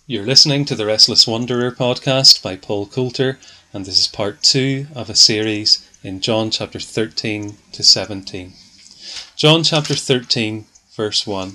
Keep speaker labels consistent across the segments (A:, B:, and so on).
A: You're listening to the Restless Wanderer podcast by Paul Coulter, and this is part 2 of a series in John chapter 13 to 17. John chapter 13, verse 1.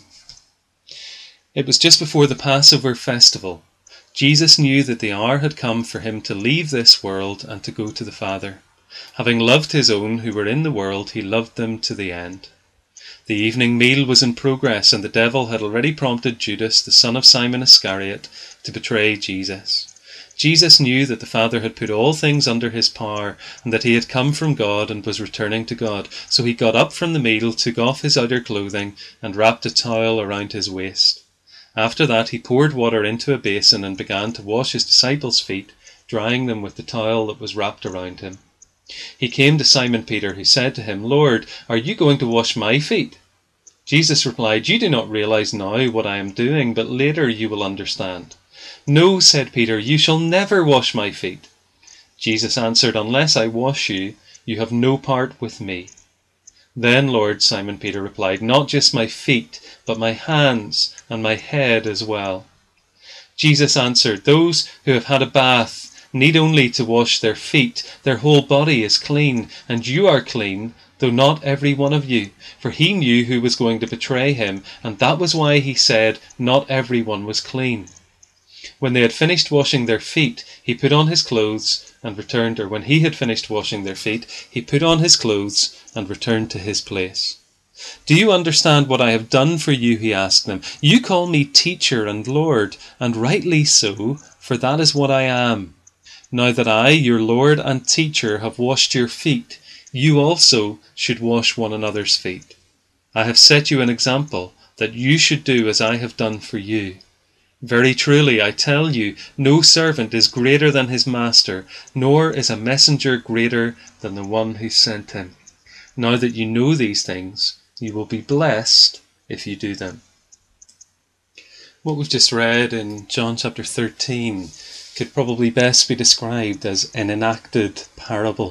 A: It was just before the Passover festival. Jesus knew that the hour had come for him to leave this world and to go to the Father. Having loved his own who were in the world, he loved them to the end. The evening meal was in progress, and the devil had already prompted Judas, the son of Simon Iscariot, to betray Jesus. Jesus knew that the Father had put all things under his power, and that he had come from God and was returning to God. So he got up from the meal, took off his outer clothing, and wrapped a towel around his waist. After that he poured water into a basin and began to wash his disciples' feet, drying them with the towel that was wrapped around him. He came to Simon Peter, who said to him, "Lord, are you going to wash my feet?" Jesus replied, "You do not realize now what I am doing, but later you will understand." "No," said Peter, "you shall never wash my feet." Jesus answered, "Unless I wash you, you have no part with me." "Then, Lord," Simon Peter replied, "not just my feet, but my hands and my head as well." Jesus answered, "Those who have had a bath need only to wash their feet. Their whole body is clean, and you are clean, though not every one of you." For he knew who was going to betray him, and that was why he said not everyone was clean. When they had finished washing their feet, he put on his clothes and returned, or when he had finished washing their feet, he put on his clothes and returned to his place. "Do you understand what I have done for you?" he asked them. "You call me teacher and Lord, and rightly so, for that is what I am. Now that I, your Lord and teacher, have washed your feet, you also should wash one another's feet. I have set you an example, that you should do as I have done for you. Very truly, I tell you, no servant is greater than his master, nor is a messenger greater than the one who sent him. Now that you know these things, you will be blessed if you do them." What we've just read in John chapter 13 could probably best be described as an enacted parable.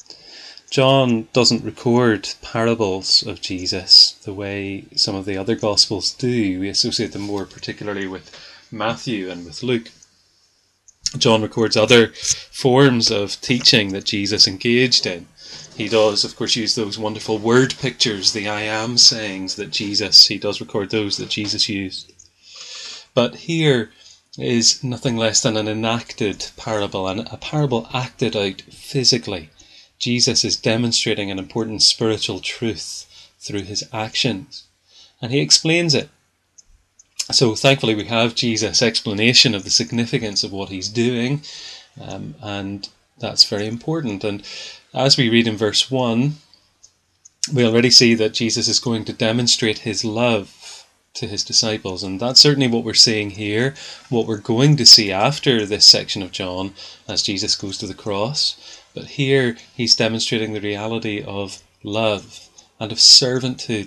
A: John doesn't record parables of Jesus the way some of the other Gospels do. We associate them more particularly with Matthew and with Luke. John records other forms of teaching that Jesus engaged in. He does, of course, use those wonderful word pictures, the I am sayings he does record those that Jesus used. But here is nothing less than an enacted parable, and a parable acted out physically. Jesus is demonstrating an important spiritual truth through his actions, and he explains it. So thankfully we have Jesus' explanation of the significance of what he's doing, and that's very important. And as we read in verse 1, we already see that Jesus is going to demonstrate his love to his disciples, and that's certainly what we're seeing here, what we're going to see after this section of John as Jesus goes to the cross. But here he's demonstrating the reality of love and of servanthood.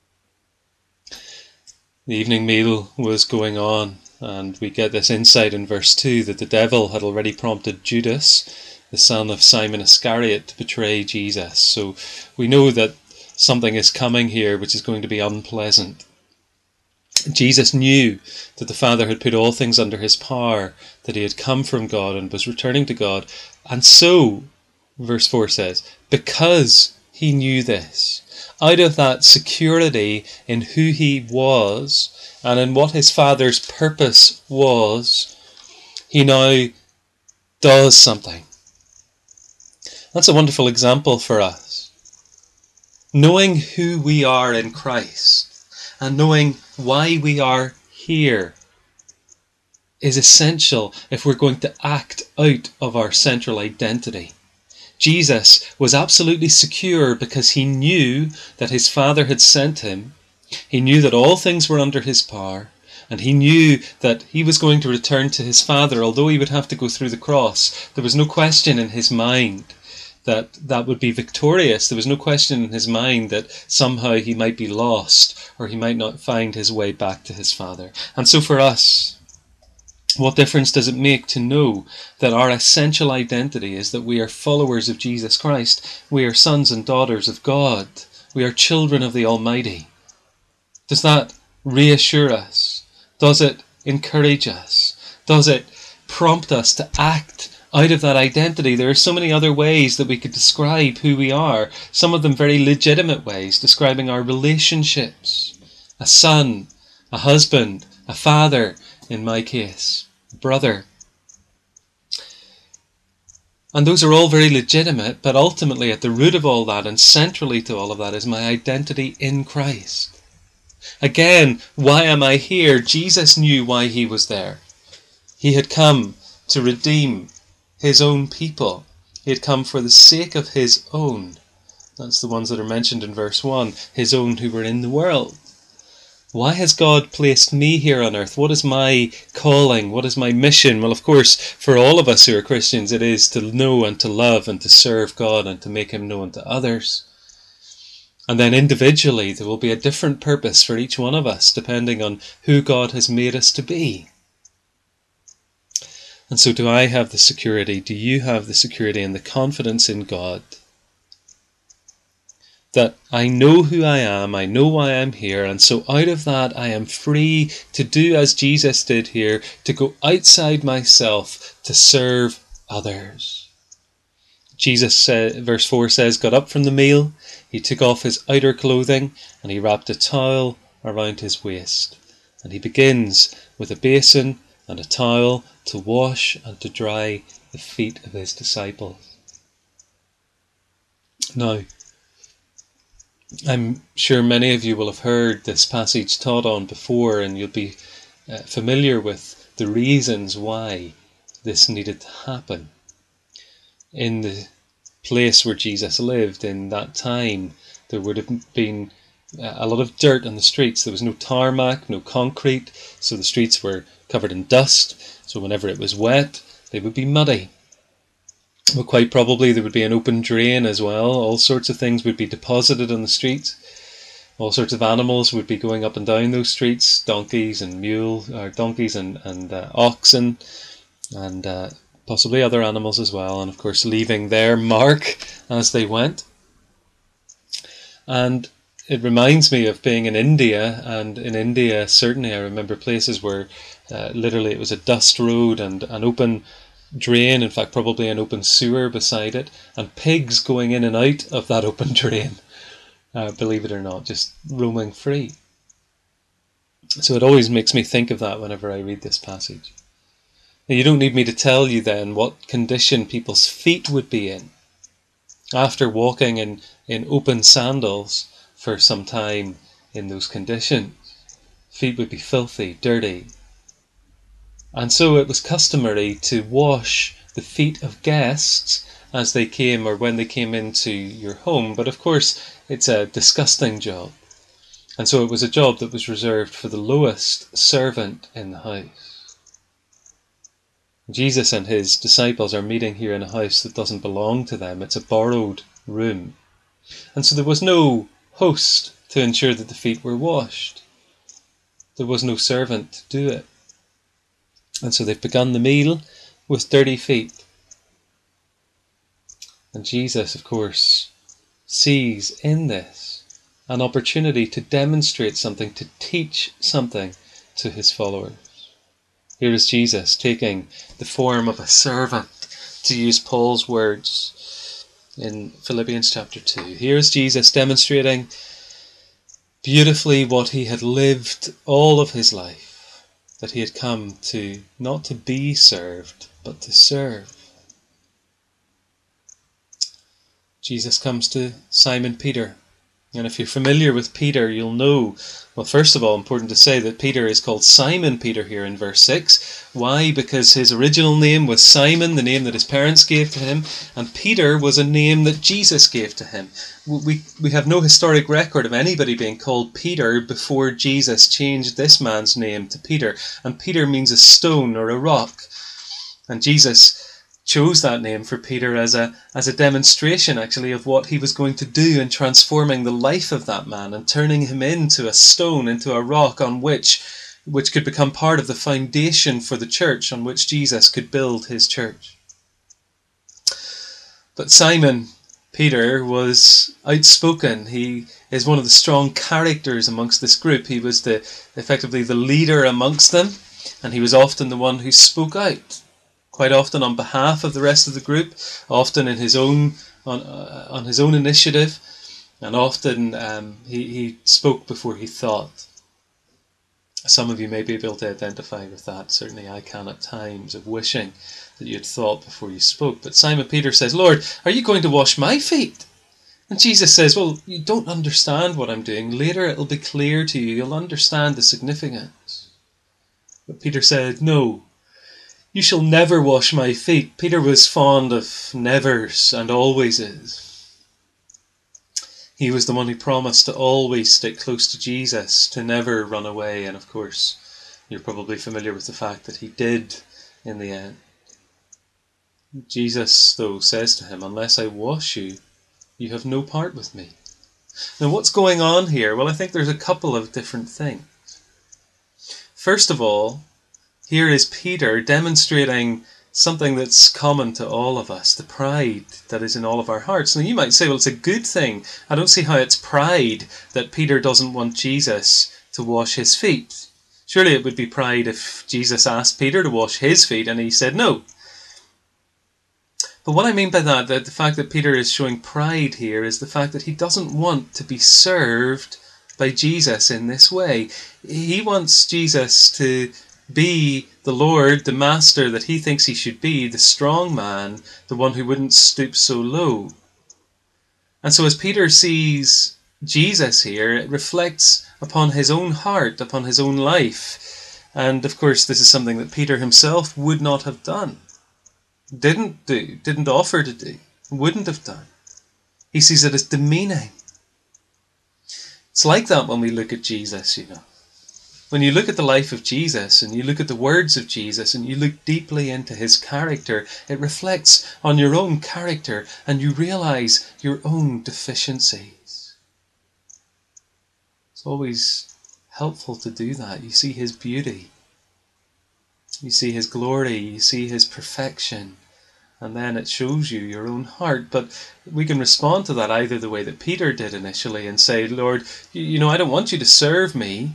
A: The evening meal was going on, and we get this insight in verse 2 that the devil had already prompted Judas, the son of Simon Iscariot, to betray Jesus. So we know that something is coming here which is going to be unpleasant. Jesus knew that the Father had put all things under his power, that he had come from God and was returning to God. And so, verse 4 says, because he knew this, out of that security in who he was and in what his Father's purpose was, he now does something. That's a wonderful example for us. Knowing who we are in Christ and knowing why we are here is essential if we're going to act out of our central identity. Jesus was absolutely secure because he knew that his Father had sent him. He knew that all things were under his power, and he knew that he was going to return to his Father. Although he would have to go through the cross, there was no question in his mind that that would be victorious. There was no question in his mind that somehow he might be lost or he might not find his way back to his Father. And so for us, what difference does it make to know that our essential identity is that we are followers of Jesus Christ? We are sons and daughters of God. We are children of the Almighty. Does that reassure us? Does it encourage us? Does it prompt us to act out of that identity? There are so many other ways that we could describe who we are, some of them very legitimate ways, describing our relationships. A son, a husband, a father, in my case, a brother. And those are all very legitimate, but ultimately at the root of all that and centrally to all of that is my identity in Christ. Again, why am I here? Jesus knew why he was there. He had come to redeem his own people. He had come for the sake of his own. That's the ones that are mentioned in verse 1, his own who were in the world. Why has God placed me here on earth? What is my calling? What is my mission? Well, of course, for all of us who are Christians, it is to know and to love and to serve God and to make him known to others. And then individually, there will be a different purpose for each one of us, depending on who God has made us to be. And so do I have the security, do you have the security and the confidence in God that I know who I am, I know why I'm here, and so out of that I am free to do as Jesus did here, to go outside myself to serve others. Jesus said, verse 4 says, got up from the meal, he took off his outer clothing, and he wrapped a towel around his waist. And he begins with a basin and a towel to wash and to dry the feet of his disciples. Now, I'm sure many of you will have heard this passage taught on before, and you'll be familiar with the reasons why this needed to happen. In the place where Jesus lived in that time, there would have been a lot of dirt on the streets. There was no tarmac, no concrete, so the streets were covered in dust. So whenever it was wet, they would be muddy. Well, quite probably there would be an open drain as well. All sorts of things would be deposited on the streets. All sorts of animals would be going up and down those streets, donkeys and oxen, and possibly other animals as well, and of course leaving their mark as they went. And it reminds me of being in India, and in India certainly I remember places where literally it was a dust road and an open drain, in fact probably an open sewer beside it, and pigs going in and out of that open drain, believe it or not, just roaming free. So it always makes me think of that whenever I read this passage. Now, you don't need me to tell you then what condition people's feet would be in after walking in open sandals for some time in those conditions. Feet would be filthy, dirty. And so it was customary to wash the feet of guests as they came or when they came into your home. But of course, it's a disgusting job. And so it was a job that was reserved for the lowest servant in the house. Jesus and his disciples are meeting here in a house that doesn't belong to them. It's a borrowed room. And so there was no host to ensure that the feet were washed. There was no servant to do it. And so they've begun the meal with dirty feet. And Jesus, of course, sees in this an opportunity to demonstrate something, to teach something to his followers. Here is Jesus taking the form of a servant, to use Paul's words in Philippians chapter 2. Here is Jesus demonstrating beautifully what he had lived all of his life. That he had come to, not to be served, but to serve. Jesus comes to Simon Peter. And if you're familiar with Peter, you'll know, well, first of all, important to say that Peter is called Simon Peter here in verse 6. Why? Because his original name was Simon, the name that his parents gave to him, and Peter was a name that Jesus gave to him. We have no historic record of anybody being called Peter before Jesus changed this man's name to Peter. And Peter means a stone or a rock. And Jesus chose that name for Peter as a demonstration actually of what he was going to do in transforming the life of that man and turning him into a stone, into a rock on which could become part of the foundation for the church, on which Jesus could build his church. But Simon Peter was outspoken. He is one of the strong characters amongst this group. He was effectively the leader amongst them. and he was often the one who spoke out, quite often on behalf of the rest of the group, often in his own on his own initiative, and often he spoke before he thought. Some of you may be able to identify with that. Certainly I can at times, of wishing that you had thought before you spoke. But Simon Peter says, "Lord, are you going to wash my feet?" And Jesus says, "Well, you don't understand what I'm doing. Later it'll be clear to you. You'll understand the significance." But Peter said, "No, you shall never wash my feet." Peter was fond of nevers and alwayses. He was the one who promised to always stick close to Jesus, to never run away. And of course, you're probably familiar with the fact that he did in the end. Jesus, though, says to him, "Unless I wash you, you have no part with me." Now, what's going on here? Well, I think there's a couple of different things. First of all, here is Peter demonstrating something that's common to all of us, the pride that is in all of our hearts. Now, you might say, well, it's a good thing. I don't see how it's pride that Peter doesn't want Jesus to wash his feet. Surely it would be pride if Jesus asked Peter to wash his feet and he said no. But what I mean by that the fact that Peter is showing pride here, is the fact that he doesn't want to be served by Jesus in this way. He wants Jesus to be the Lord, the Master that he thinks he should be, the strong man, the one who wouldn't stoop so low. And so as Peter sees Jesus here, it reflects upon his own heart, upon his own life. And of course, this is something that Peter himself would not have done. Didn't do, didn't offer to do, wouldn't have done. He sees it as demeaning. It's like that when we look at Jesus, you know. When you look at the life of Jesus and you look at the words of Jesus and you look deeply into his character, it reflects on your own character and you realize your own deficiencies. It's always helpful to do that. You see his beauty, you see his glory, you see his perfection, and then it shows you your own heart. But we can respond to that either the way that Peter did initially and say, "Lord, you know, I don't want you to serve me."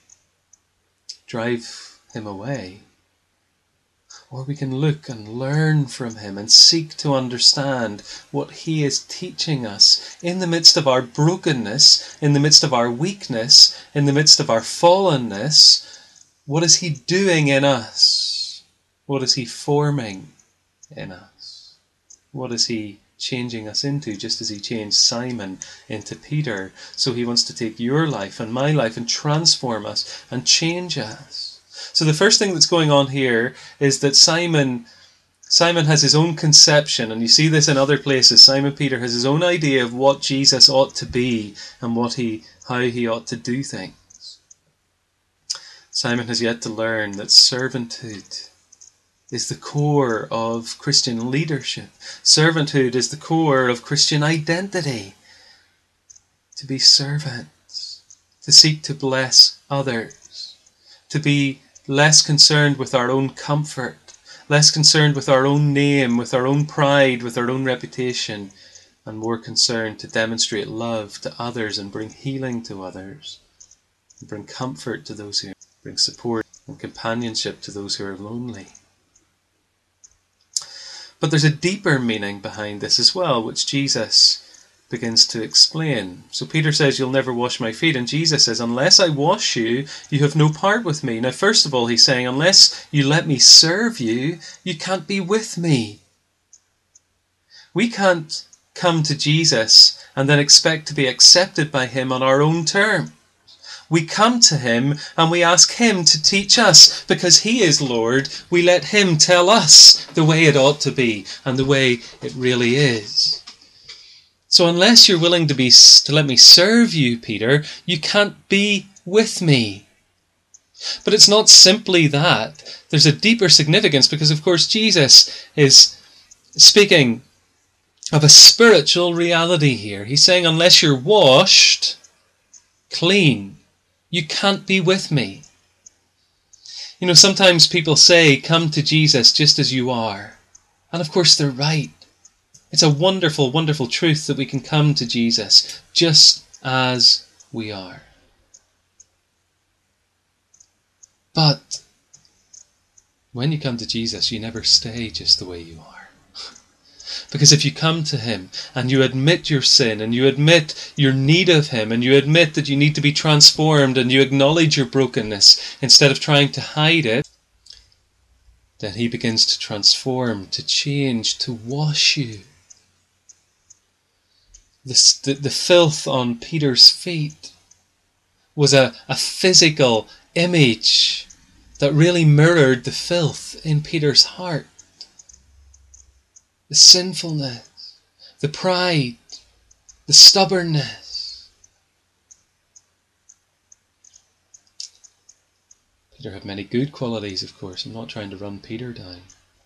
A: Drive him away. Or we can look and learn from him and seek to understand what he is teaching us in the midst of our brokenness, in the midst of our weakness, in the midst of our fallenness. What is he doing in us? What is he forming in us? What is he changing us into, just as he changed Simon into Peter? So he wants to take your life and my life and transform us and change us. So the first thing that's going on here is that Simon has his own conception, and you see this in other places. Simon Peter has his own idea of what Jesus ought to be and how he ought to do things. Simon has yet to learn that servanthood is the core of Christian leadership. Servanthood is the core of Christian identity. To be servants, to seek to bless others, to be less concerned with our own comfort, less concerned with our own name, with our own pride, with our own reputation, and more concerned to demonstrate love to others and bring healing to others, and bring comfort to those who bring support and companionship to those who are lonely. But there's a deeper meaning behind this as well, which Jesus begins to explain. So Peter says, "You'll never wash my feet." And Jesus says, "Unless I wash you, you have no part with me." Now, first of all, he's saying, unless you let me serve you, you can't be with me. We can't come to Jesus and then expect to be accepted by him on our own terms. We come to him and we ask him to teach us. Because he is Lord, we let him tell us the way it ought to be and the way it really is. So unless you're willing to let me serve you, Peter, you can't be with me. But it's not simply that. There's a deeper significance, because of course Jesus is speaking of a spiritual reality here. He's saying, unless you're washed clean, you can't be with me. You know, sometimes people say, come to Jesus just as you are. And of course they're right. It's a wonderful, wonderful truth that we can come to Jesus just as we are. But When you come to Jesus, you never stay just the way you are. Because if you come to him and you admit your sin and you admit your need of him and you admit that you need to be transformed and you acknowledge your brokenness instead of trying to hide it, then he begins to transform, to change, to wash you. The filth on Peter's feet was a physical image that really mirrored the filth in Peter's heart. The sinfulness, the pride, the stubbornness. Peter had many good qualities, of course. I'm not trying to run Peter down.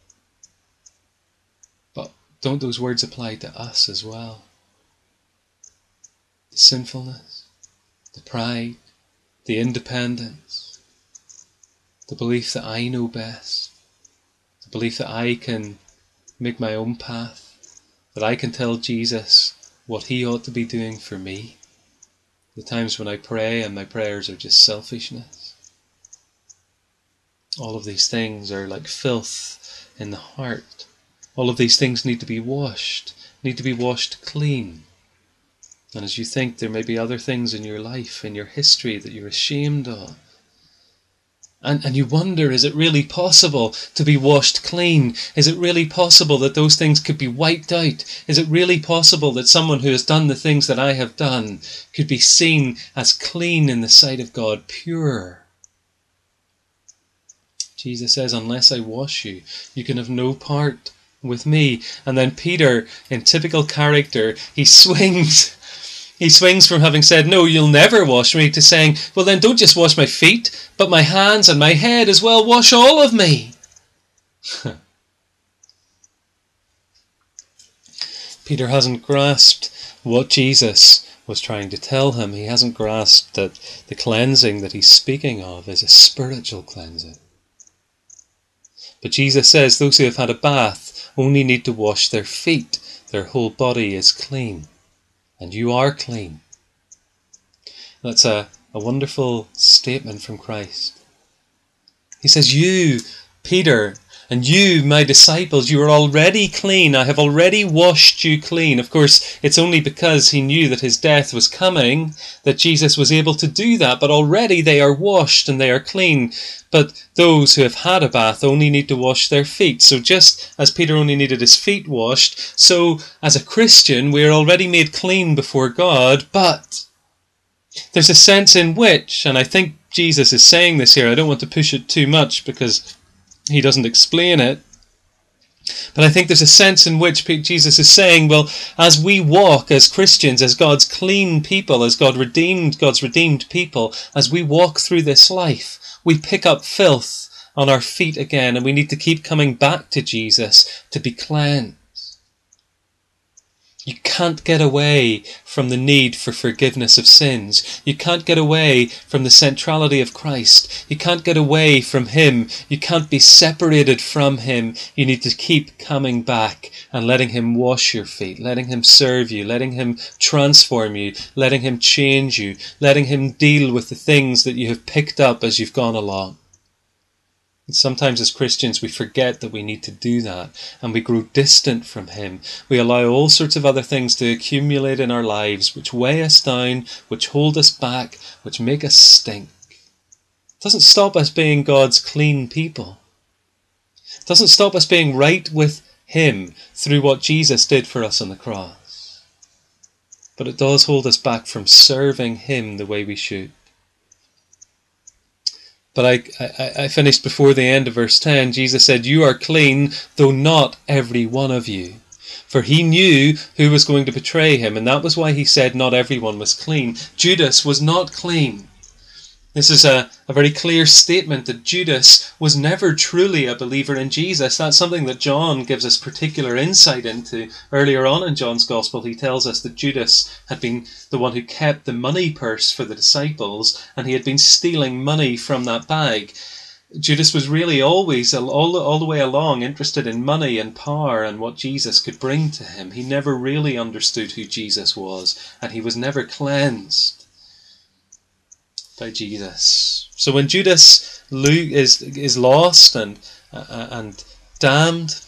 A: But don't those words apply to us as well? The sinfulness, the pride, the independence, the belief that I know best, the belief that I can make my own path, that I can tell Jesus what he ought to be doing for me. The times when I pray and my prayers are just selfishness. All of these things are like filth in the heart. All of these things need to be washed clean. And as you think, there may be other things in your life, in your history, that you're ashamed of. And you wonder, is it really possible to be washed clean? Is it really possible that those things could be wiped out? Is it really possible that someone who has done the things that I have done could be seen as clean in the sight of God, pure? Jesus says, unless I wash you, you can have no part with me. And then Peter, in typical character, he swings from having said, no, you'll never wash me, to saying, well then don't just wash my feet, but my hands and my head as well, wash all of me. Peter hasn't grasped what Jesus was trying to tell him. He hasn't grasped that the cleansing that he's speaking of is a spiritual cleansing. But Jesus says those who have had a bath only need to wash their feet. Their whole body is clean. And you are clean. That's a wonderful statement from Christ. He says, you, Peter, and you, my disciples, you are already clean. I have already washed you clean. Of course, it's only because he knew that his death was coming that Jesus was able to do that. But already they are washed and they are clean. But those who have had a bath only need to wash their feet. So just as Peter only needed his feet washed, so as a Christian, we are already made clean before God. But there's a sense in which, and I think Jesus is saying this here, I don't want to push it too much because he doesn't explain it. But I think there's a sense in which Jesus is saying, well, as we walk as Christians, as God's clean people, as God's redeemed people, as we walk through this life, we pick up filth on our feet again, and we need to keep coming back to Jesus to be cleansed. You can't get away from the need for forgiveness of sins. You can't get away from the centrality of Christ. You can't get away from him. You can't be separated from him. You need to keep coming back and letting him wash your feet, letting him serve you, letting him transform you, letting him change you, letting him deal with the things that you have picked up as you've gone along. And sometimes as Christians we forget that we need to do that, and we grow distant from him. We allow all sorts of other things to accumulate in our lives which weigh us down, which hold us back, which make us stink. It doesn't stop us being God's clean people. It doesn't stop us being right with him through what Jesus did for us on the cross. But it does hold us back from serving him the way we should. But I finished before the end of verse 10. Jesus said, you are clean, though not every one of you. For he knew who was going to betray him, and that was why he said not everyone was clean. Judas was not clean. This is a very clear statement that Judas was never truly a believer in Jesus. That's something that John gives us particular insight into. Earlier on in John's Gospel, he tells us that Judas had been the one who kept the money purse for the disciples, and he had been stealing money from that bag. Judas was really always, all the way along, interested in money and power and what Jesus could bring to him. He never really understood who Jesus was, and he was never cleansed by Jesus. So when Judas is lost and and damned,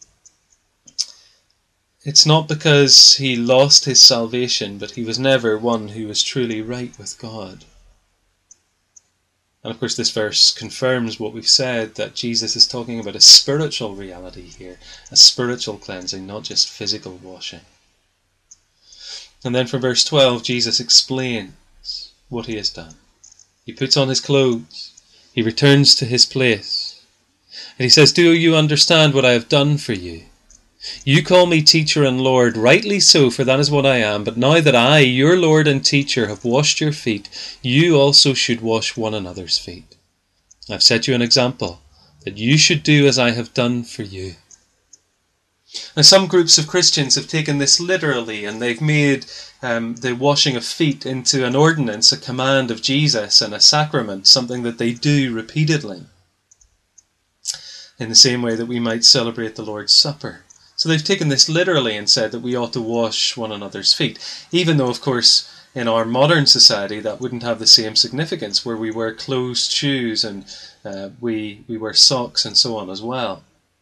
A: it's not because he lost his salvation, but he was never one who was truly right with God. And of course this verse confirms what we've said, that Jesus is talking about a spiritual reality here, a spiritual cleansing, not just physical washing. And then from verse 12, Jesus explains what he has done. He puts on his clothes, he returns to his place, and he says, "Do you understand what I have done for you? You call me teacher and Lord, rightly so, for that is what I am. But now that I, your Lord and teacher, have washed your feet, you also should wash one another's feet. I've set you an example, that you should do as I have done for you." Now, some groups of Christians have taken this literally, and they've made the washing of feet into an ordinance, a command of Jesus, and a sacrament, something that they do repeatedly, in the same way that we might celebrate the Lord's Supper. So they've taken this literally and said that we ought to wash one another's feet, even though, of course, in our modern society that wouldn't have the same significance, where we wear closed shoes and we wear socks and so on as well.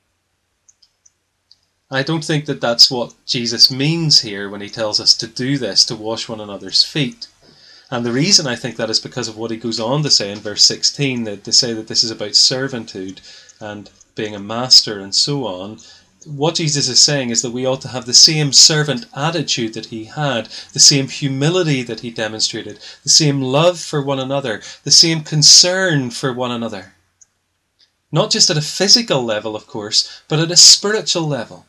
A: I don't think that that's what Jesus means here when he tells us to do this, to wash one another's feet. And the reason I think that is because of what he goes on to say in verse 16, that to say that this is about servitude and being a master and so on. What Jesus is saying is that we ought to have the same servant attitude that he had, the same humility that he demonstrated, the same love for one another, the same concern for one another. Not just at a physical level, of course, but at a spiritual level.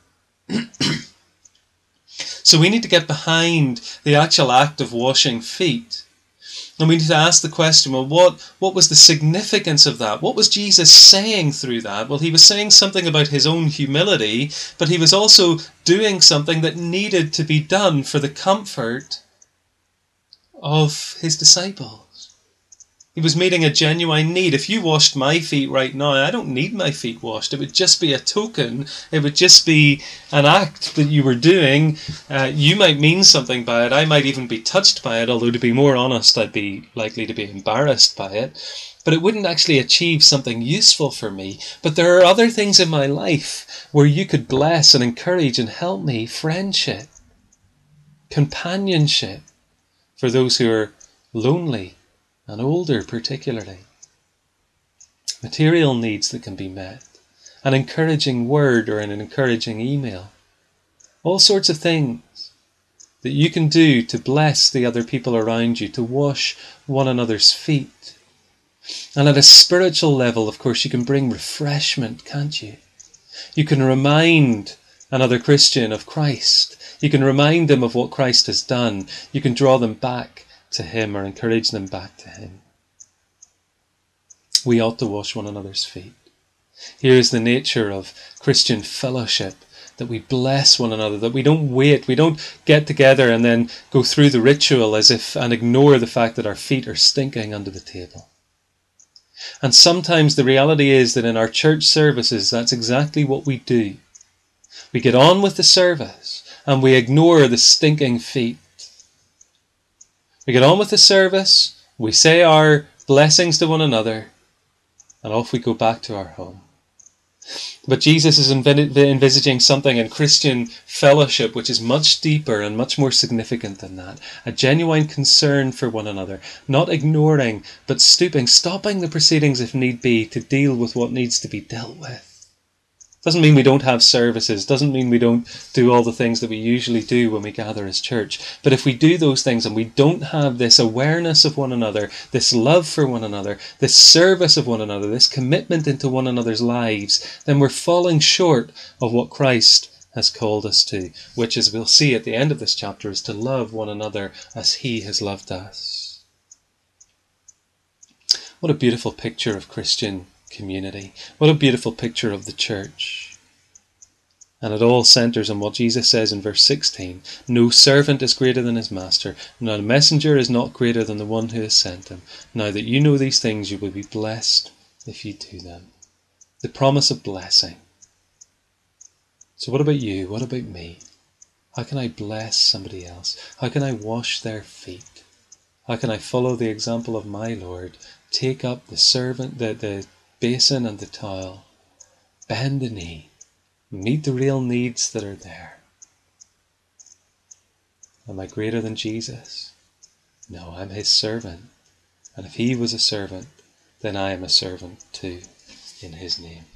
A: So we need to get behind the actual act of washing feet. And we need to ask the question, well, what was the significance of that? What was Jesus saying through that? Well, he was saying something about his own humility, but he was also doing something that needed to be done for the comfort of his disciples. He was meeting a genuine need. If you washed my feet right now, I don't need my feet washed. It would just be a token. It would just be an act that you were doing. You might mean something by it. I might even be touched by it, although to be more honest, I'd be likely to be embarrassed by it. But it wouldn't actually achieve something useful for me. But there are other things in my life where you could bless and encourage and help me. Friendship, companionship for those who are lonely and older particularly. Material needs that can be met. An encouraging word or an encouraging email. All sorts of things that you can do to bless the other people around you, to wash one another's feet. And at a spiritual level, of course, you can bring refreshment, can't you? You can remind another Christian of Christ. You can remind them of what Christ has done. You can draw them back to him or encourage them back to him. We ought to wash one another's feet. Here is the nature of Christian fellowship, that we bless one another, that we don't wait, we don't get together and then go through the ritual as if and ignore the fact that our feet are stinking under the table. And sometimes the reality is that in our church services, that's exactly what we do. We get on with the service and we ignore the stinking feet. We get on with the service, we say our blessings to one another, and off we go back to our home. But Jesus is envisaging something in Christian fellowship which is much deeper and much more significant than that. A genuine concern for one another, not ignoring, but stopping the proceedings if need be to deal with what needs to be dealt with. Doesn't mean we don't have services, doesn't mean we don't do all the things that we usually do when we gather as church. But if we do those things and we don't have this awareness of one another, this love for one another, this service of one another, this commitment into one another's lives, then we're falling short of what Christ has called us to, which, as we'll see at the end of this chapter, is to love one another as he has loved us. What a beautiful picture of Christian community. What a beautiful picture of the church. And it all centres on what Jesus says in verse 16. No servant is greater than his master. No messenger is not greater than the one who has sent him. Now that you know these things, you will be blessed if you do them. The promise of blessing. So what about you? What about me? How can I bless somebody else? How can I wash their feet? How can I follow the example of my Lord? Take up the basin and the towel Bend the knee. Meet the real needs that are there. Am I greater than Jesus? No, I'm his servant. And if he was a servant, then I am a servant too, in his name.